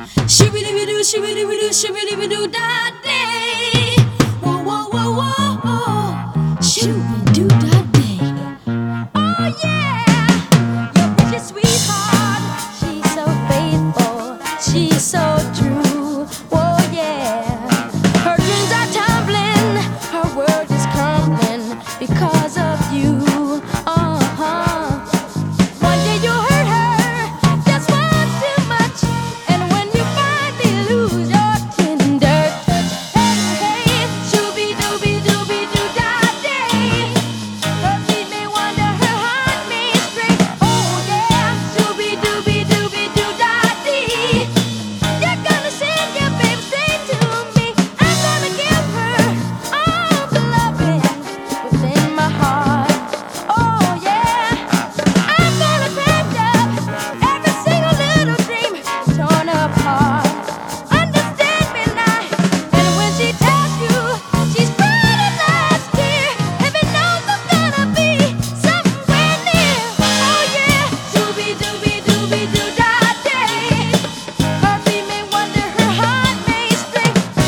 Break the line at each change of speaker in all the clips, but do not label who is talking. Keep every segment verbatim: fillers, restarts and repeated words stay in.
Shibidi-bidoo, shibidi-bidoo, shibidi-bidoo, da day. Whoa, whoa, whoa, whoa. Shibidi-doo, da day. Oh yeah, your precious sweetheart. She's so faithful, she's so true. Oh yeah, her dreams are tumbling, her world is crumbling because of you. Uh-huh. One day you hurt her just one too much, and when you finally lose your tender touch, hey, hey, shooby-dooby-dooby-doo da day. Her feet may wander, her heart may stray. Oh yeah, shooby-dooby-dooby-doo da dee. You're gonna send your baby straight to me. I'm gonna give her all the loving within my heart. Oh yeah, I'm gonna crack up every single little dream torn apart. Understand me now, and when she tells you she's cried a last tear, heaven knows I'm gonna be somewhere near. Oh yeah, shooby-dooby-dooby-doo da day. Her feet may wander, her heart may stray.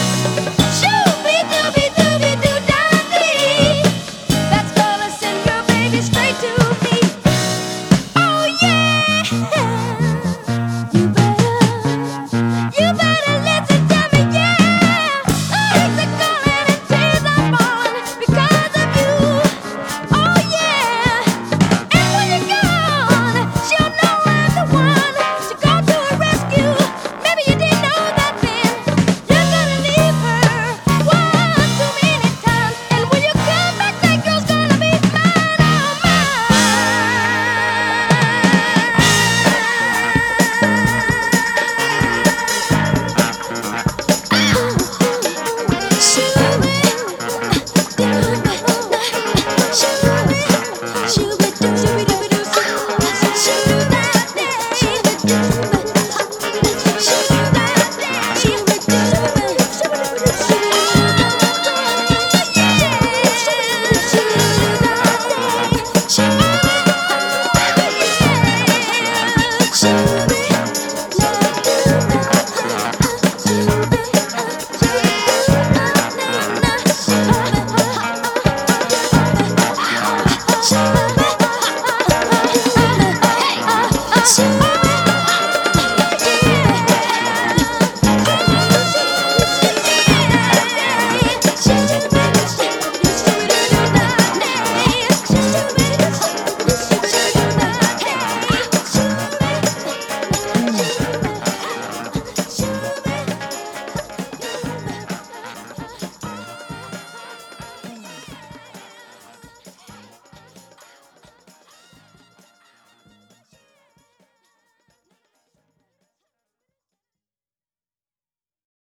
Shooby-dooby-dooby-doo da dee. That's gonna send your baby straight to me. Oh yeah, you better, you better listen to me, yeah. Eyes are calling and tears are falling because of you. Oh yeah, and when you're gone, she'll know I'm the one to go to her rescue. Maybe you didn't know that then. You're gonna leave her one too many times, and when you come back, that girl's gonna be mine, oh So